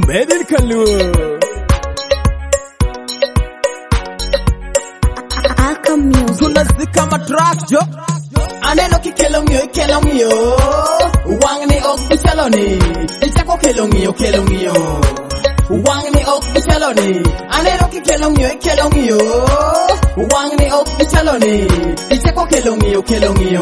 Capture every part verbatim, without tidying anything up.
Made in Kalu. Tunazika matrack jo aneno kikelo ngio ikelo ngio wang ni ok bichaloni ichako kelo ngio kelo ngio wang ni ok bichaloni aneno kikelo ngio ikelo ngio wang ni ok bichaloni ichako kelo ngio kelo ngio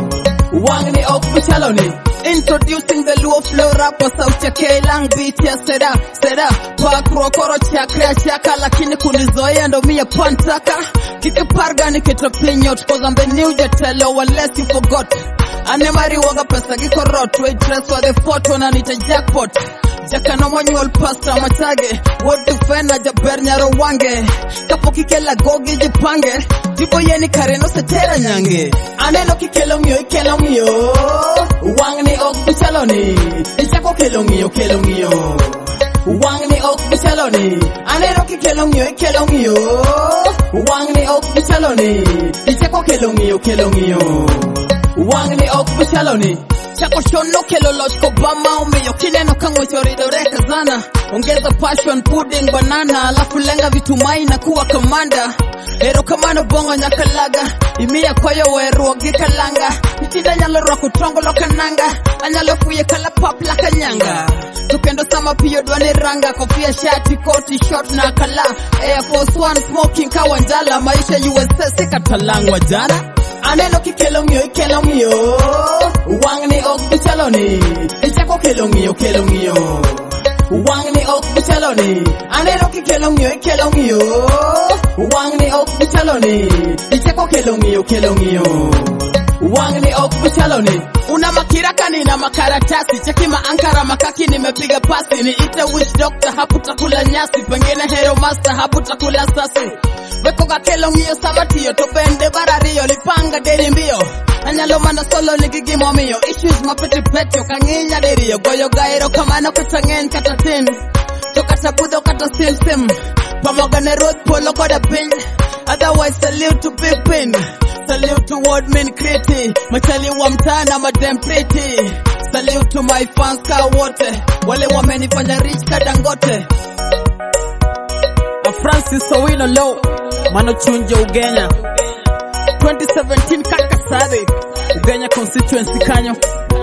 wang ni ok bichaloni. Introducing the Luo flow rapper sauti ya K-Lang beat ya Seda Seda Pak rokoro chakra chaka lakini kunizoea ndo mia pantaka Kike parga ni kita pinyot cause I'm the new jetelo unless you forgot Anemari waga pesa giko rot waitress wa the photo na nita jackpot Jaka no manual pasta matage What the fena jaber nyaro wange Kapo kikela gogi jipange Jibo yeni kareno setera nyange Aneno kikelo mio ikelo mio Wang ni ok bichaloni Ichako kelo mio kelo mio Wang ni ok bichaloni Aneno kikelo mio ikelo mio Wang ni ok bichaloni Ichako kelo mio kelo mio Wang ni ok bichaloni Chako shono kelo loch ko bama umeyo kineno kangwe chorido reka zana Ongeza passion pudding banana alafu lenga vitumai na kuwa kamanda Ero kamano bongo nyakalaga Imia koyo weru ogikalanga Nitinda nyalo roko tongo lokananga Anyalo fuye kala pop laka nyanga Tukendo sama piyo dwane ranga Kofia shati koti short na kala Air Force One smoking kawanjala Maisha U S S ikatalangwa jana Aneno kikelo mio ikelo mio Wang ni ok bichaloni Ichako kelo mio kelo mio Wang ni ok bichaloni Aneno kikelo mio ikelo mio Wang ni ok bichaloni Ichako kelo mio kelo mio Wang ni ok bichaloni Una makira kanina makaratasi Cheki maankara makaki nimepiga pasi Ni ite wish doctor hapu takula nyasi Pengine hero master hapu takula sasi Weko kakelo ngio samatiyo Topende barario lipanga deri mbio Anyalo mana solo ligigimo mio Issues mapeti petyo kanginya deriyo Goyo gairo kamano kutangen katatin Tokata budo kata sim sim Pamoga ne road polo koda pin Otherwise salute to big pin Salute to word min kriti Machali wa mtana madem pretty Salute to my fans ka wote Wale wamenifanya rich ka Dangote A Francis Owino Low Mano Chunje Ugenya twenty seventeen Kakasade Ugenya constituency kanyo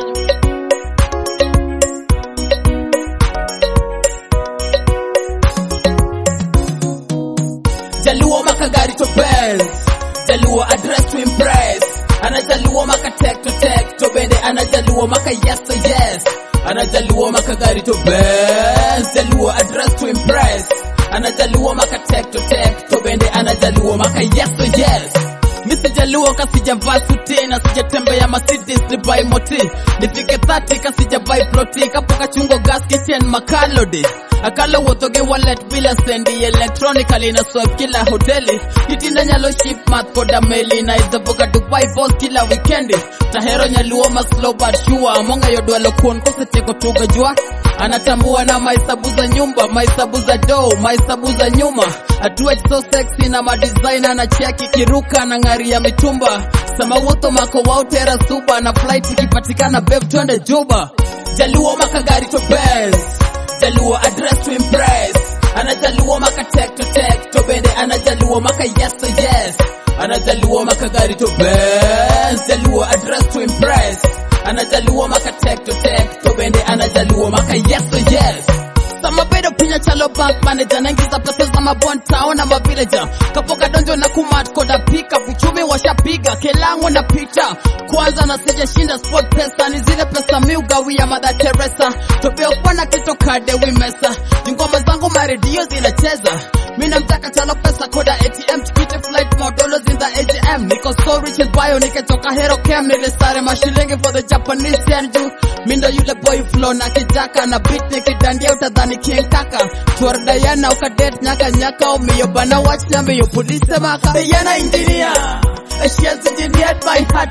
Jaluo makagari to Benz Jaluo address to impress Ana Jaluo maka tek to tek to bende Ana Jaluo maka yes to yes Ana Jaluo makagari to Benz Jaluo address to impress Ana Jaluo maka tek to tek to bende Ana Jaluo maka yes to yes Misi Jaluo kasija vasuti na sija tembe ya Mercedes ni buy moti Nifike thirty kasija buy ploti Kapoka chungo gas kitchen makalodi Akalo wotoge wallet bila sendi Electronically na swipe kila hoteli Itinda nyalo ship math koda meli Na izaboga Dubai boss kila weekendi Tahero nyaluo ma slow but sure Monga yodwa lokon kose teko tuga jua Anatambua na maisabu za nyumba Maisabu za dough, maisabu za nyuma Atuet so sexy na madesigner Na chiaki kiruka na ngari ya mitumba Sama woto mako wautera suba Na flight ikipatikana babe twende Juba Jaluo makagari to Benz Jaluo address to impress Ana Jaluo maka tek to tek to bende Ana Jaluo maka yes to yes Ana Jaluo maka gari to Benz Jaluo address to impress Ana Jaluo maka tek to tek to bende Ana Jaluo maka yes to yes Sama bedo pinya chalo bank manager Naingiza pesa za mabond town na mavillager Kapoka donjo na kumat koda pika Uchumi washapiga kelangu na pita Kwanza na seja shinda sport pesa Ni zile pesa miugawi ya Mother Teresa Tobeo kwana kito kade wimesa Ngoma zangu maredio zinacheza Mina mtaka chalo pesa koda A T M Tukite flight more dollars in the A T M Niko so rich and bio niketoka hero cam Nilistare mashilingi for the Japanese yen juu Mindo yule boy flow na kijaka Na beat nikidandia utadhani King Kaka Tuwar Diana ukadet nyaka nyaka Umiyo bana watch na miyo police maka Diana engineer She has engineered my heart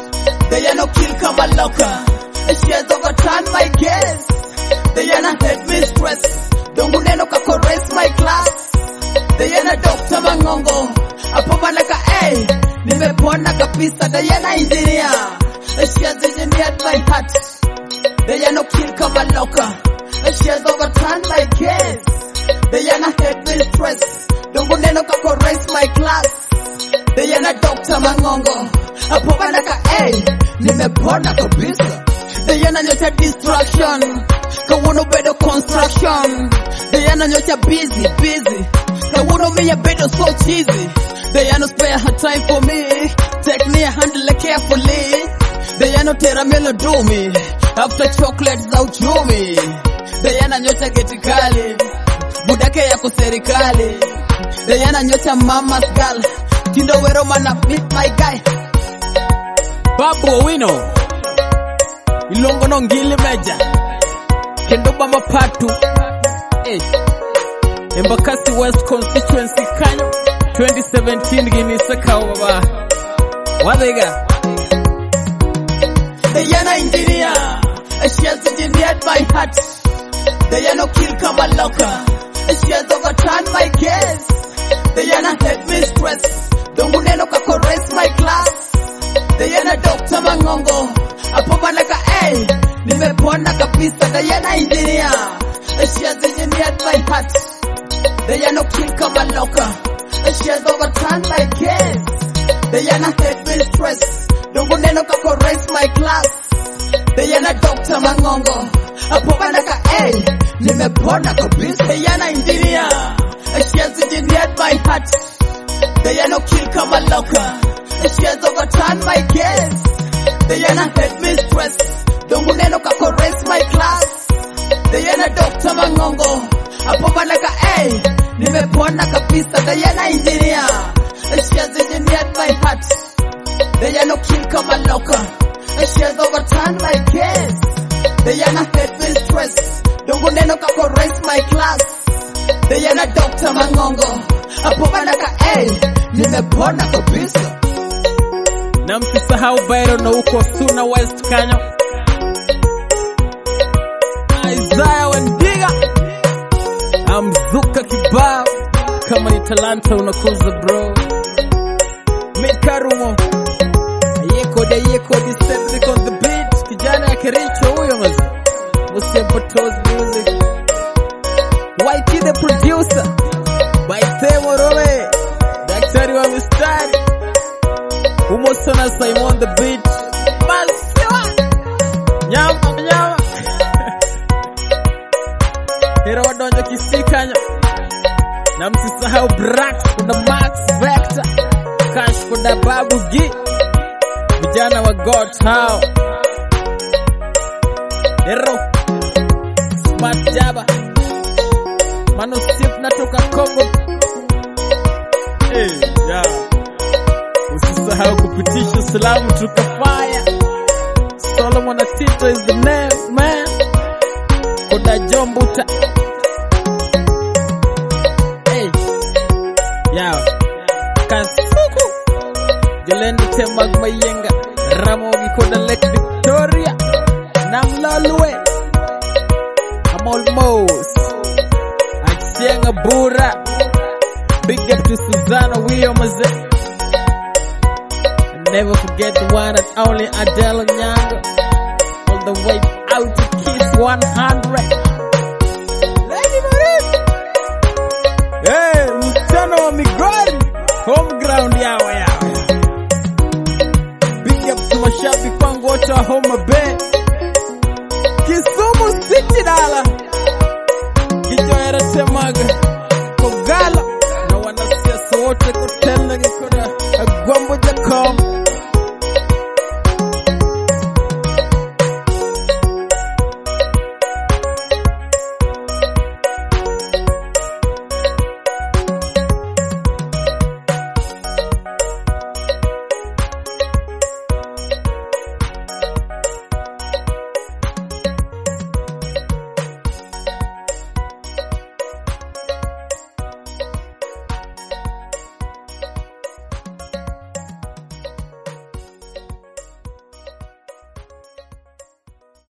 Diana kill kama loka She has overturned my guess Diana head mistress Dongu neno kako raise my class Diana doctor mangongo Apo manaka hey Nimepona kabisa Diana engineer She has engineered my heart Diana kill kama loka She's overturned my case. Diana headmistress, dongo neno kako raise my class. Diana Doctor Mangongo, apobana ka A, nimepona kabisa. Diana nyocha distraction, kawuno bedo construction. Diana nyocha busy, busy, kawuno miya bedo so cheesy. Diana spare her time for me, take me a handle carefully. Diana tera melody me, after chocolate za uchumi. Diana nyocha geti kali, budake yako serikali. Diana nyocha mama's girl, tindo wero mana meet my guy. Babu Owino, ilongo no ngili meja, kendo bama patu. Eh, Embakasi West constituency kanyo, twenty seventeen gini saka baba. Wadega. Diana engineer, she has engineered my heart. Diana kill kama loka, she has overturned my case. Diana headmistress, dongo neno kako raise my class. Diana Doctor Mangongo, apobana ka A, nimepona kabisa. Diana engineer, she has engineered my heart. Diana kill kama loka, she has overturned my case. Diana headmistress, dongo neno kako raise my class. Diana Doctor Mangongo, apobana ka A, nimepona kabisa. Diana engineer, she has engineered my heart. Diana kill kama loka, she has overturned my case. Diana headmistress, dongo neno kako raise my class. Diana Doctor Mangongo, apobana ka A, nimepona kabisa. Diana engineer, she has engineered my heart. Diana kill kama loka, she has overturned my case. Diana headmistress, dongo neno kako raise my class. Diana Doctor Mangongo, apobana ka A, nimepona kabisa. Na msisahau Byron na uko Suna West kanyo. Isaiah Wandiga, amzuka kibao, kama ni talanta unakuza bro. Mikarumo, yeko de yeko de Cedric on the beat. Kijana ya Kericho huyo mazi, Musembo Toes Music. Y T the producer, Baitemo Rowe, daktari wa mistari. Umosona Simon the beat. Masiwa nyama nyama. Hero wadonjo kisikanya. Na msisahau Brax kuna Max Vector, Cash kuna Babu G, vijana wa God hao. Hero Smart Jaba, Mano Sip natoka Kongo. Hey, yeah. Usisahau kupitisha salamu tukafaya. Solomon Atito is the name, man. Koda Jombuta. Hey, yeah. Kasuku, Jolene Temag Mayenga, Ramogi Koda Lake Victoria, Namlalue, I'm almost Achienga Bura. Big up to Susanna Williams. Never forget the one and only Adele Nyango, all the way out to Kiss one hundred. Lady Marie, hey, msichana wa Migori, home ground yawa yawa. Big up to mashabiki wangu wote wa Homa Bay, Kisumu City Dala, Kijoera Temaga, Kogala, na wanasiasa wote Kotela Gikora, Agwambo